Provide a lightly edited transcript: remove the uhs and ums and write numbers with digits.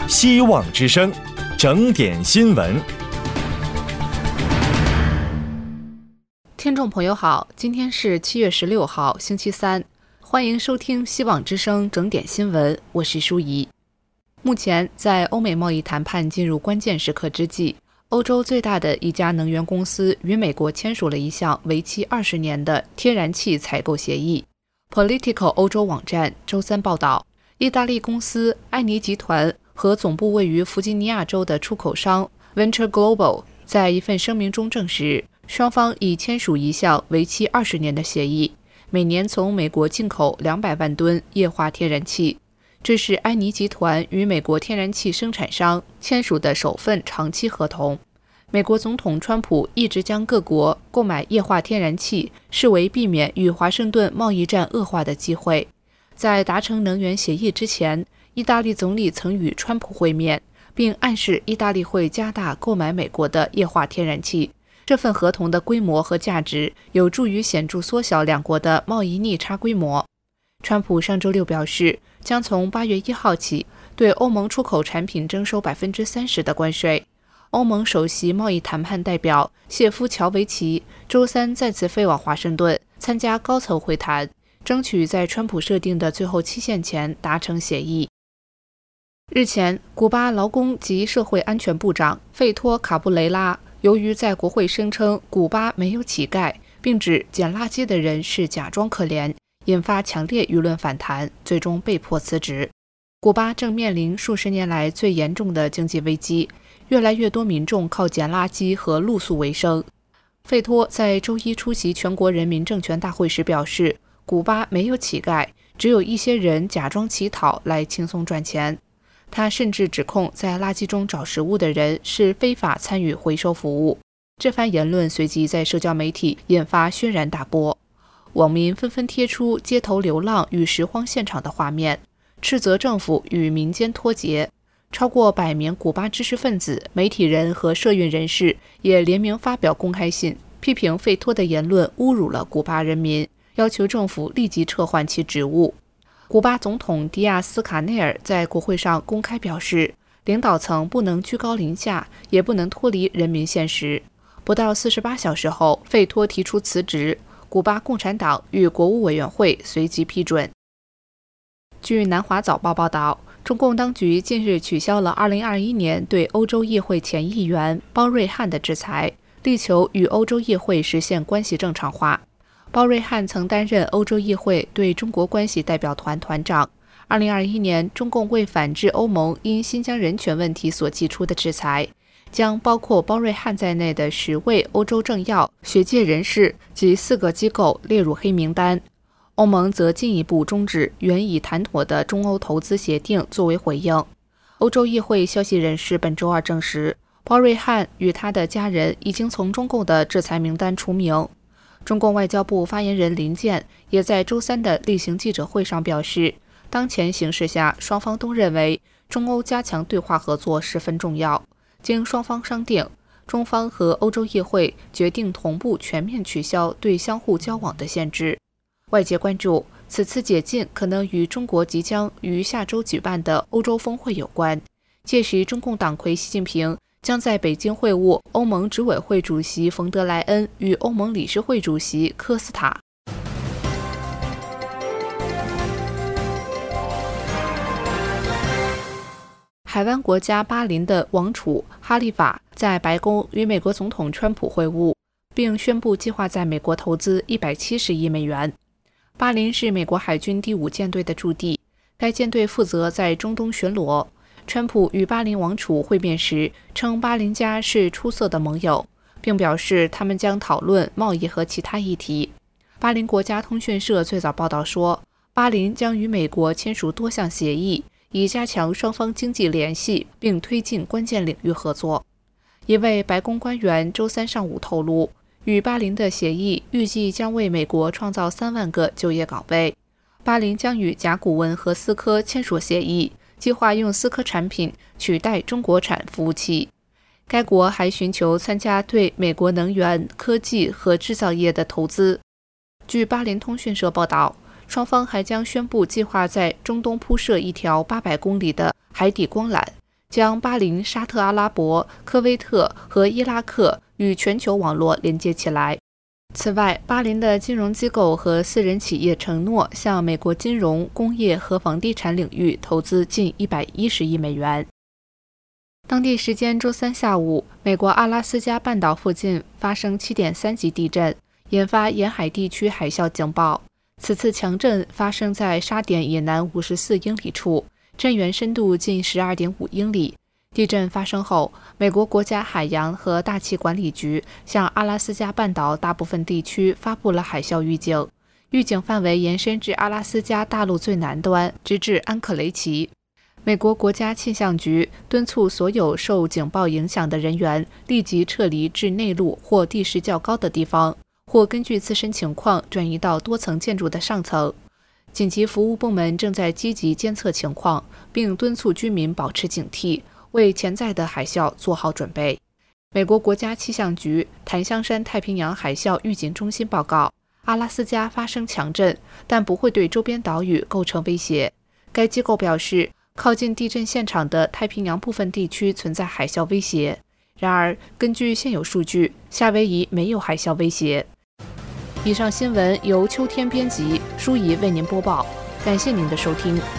希望之声，整点新闻。 听众朋友好，今天是7月16号，星期三，欢迎收听希望之声整点新闻，我是舒怡。目前，在欧美贸易谈判进入关键时刻之际，欧洲最大的一家能源公司与美国签署了一项为期20年的天然气采购协议。Politico 欧洲网站周三报道，意大利公司埃尼集团和总部位于弗吉尼亚州的出口商 Venture Global 在一份声明中证实，双方已签署一项为期20年的协议，每年从美国进口200万吨液化天然气。这是埃尼集团与美国天然气生产商签署的首份长期合同。美国总统川普一直将各国购买液化天然气视为避免与华盛顿贸易战恶化的机会。在达成能源协议之前，意大利总理曾与川普会面，并暗示意大利会加大购买美国的液化天然气。这份合同的规模和价值有助于显著缩小两国的贸易逆差规模。川普上周六表示，将从8月1号起对欧盟出口产品征收30%的关税。欧盟首席贸易谈判代表谢夫乔维奇周三再次飞往华盛顿参加高层会谈，争取在川普设定的最后期限前达成协议。日前，古巴劳工及社会安全部长费托卡布雷拉由于在国会声称古巴没有乞丐，并指捡垃圾的人是假装可怜，引发强烈舆论反弹，最终被迫辞职。古巴正面临数十年来最严重的经济危机，越来越多民众靠捡垃圾和露宿为生。费托在周一出席全国人民政权大会时表示，古巴没有乞丐，只有一些人假装乞讨来轻松赚钱。他甚至指控在垃圾中找食物的人是非法参与回收服务。这番言论随即在社交媒体引发轩然大波，网民纷纷贴出街头流浪与拾荒现场的画面，斥责政府与民间脱节。超过100名古巴知识分子、媒体人和社运人士也联名发表公开信，批评费托的言论侮辱了古巴人民，要求政府立即撤换其职务。古巴总统迪亚斯卡内尔在国会上公开表示，领导层不能居高临下，也不能脱离人民现实。不到48小时后，费托提出辞职，古巴共产党与国务委员会随即批准。据南华早报报道，中共当局近日取消了2021年对欧洲议会前议员包瑞汉的制裁，力求与欧洲议会实现关系正常化。包瑞汉曾担任欧洲议会对中国关系代表团团长。2021年，中共为反制欧盟因新疆人权问题所寄出的制裁，将包括包瑞汉在内的10位欧洲政要、学界人士及4个机构列入黑名单。欧盟则进一步终止原已谈妥的中欧投资协定作为回应。欧洲议会消息人士本周二证实，包瑞汉与他的家人已经从中共的制裁名单除名。中共外交部发言人林健也在周三的例行记者会上表示，当前形势下，双方都认为中欧加强对话合作十分重要。经双方商定，中方和欧洲议会决定同步全面取消对相互交往的限制。外界关注，此次解禁可能与中国即将于下周举办的欧洲峰会有关。届时，中共党魁习近平将在北京会晤欧盟执委会主席冯德莱恩与欧盟理事会主席科斯塔。海湾国家巴林的王储哈利法在白宫与美国总统川普会晤，并宣布计划在美国投资170亿美元。巴林是美国海军第5舰队的驻地，该舰队负责在中东巡逻。川普与巴林王储会面时称巴林家是出色的盟友，并表示他们将讨论贸易和其他议题。巴林国家通讯社最早报道说，巴林将与美国签署多项协议，以加强双方经济联系并推进关键领域合作。一位白宫官员周三上午透露，与巴林的协议预计将为美国创造3万个就业岗位。巴林将与甲骨文和思科签署协议，计划用思科产品取代中国产服务器。该国还寻求参加对美国能源、科技和制造业的投资。据巴林通讯社报道，双方还将宣布计划在中东铺设一条800公里的海底光缆， 将巴林、沙特阿拉伯、科威特和伊拉克与全球网络连接起来。此外，巴林的金融机构和私人企业承诺向美国金融、工业和房地产领域投资近110亿美元。当地时间周三下午，美国阿拉斯加半岛附近发生7.3级地震，引发沿海地区海啸警报。此次强震发生在沙点以南54英里处，震源深度近12.5英里。地震发生后，美国国家海洋和大气管理局向阿拉斯加半岛大部分地区发布了海啸预警，预警范围延伸至阿拉斯加大陆最南端，直至安克雷奇。美国国家气象局敦促所有受警报影响的人员立即撤离至内陆或地势较高的地方，或根据自身情况转移到多层建筑的上层。紧急服务部门正在积极监测情况，并敦促居民保持警惕，为潜在的海啸做好准备。美国国家气象局檀香山太平洋海啸预警中心报告，阿拉斯加发生强震，但不会对周边岛屿构成威胁。该机构表示，靠近地震现场的太平洋部分地区存在海啸威胁。然而，根据现有数据，夏威夷没有海啸威胁。以上新闻由秋天编辑，舒怡为您播报，感谢您的收听。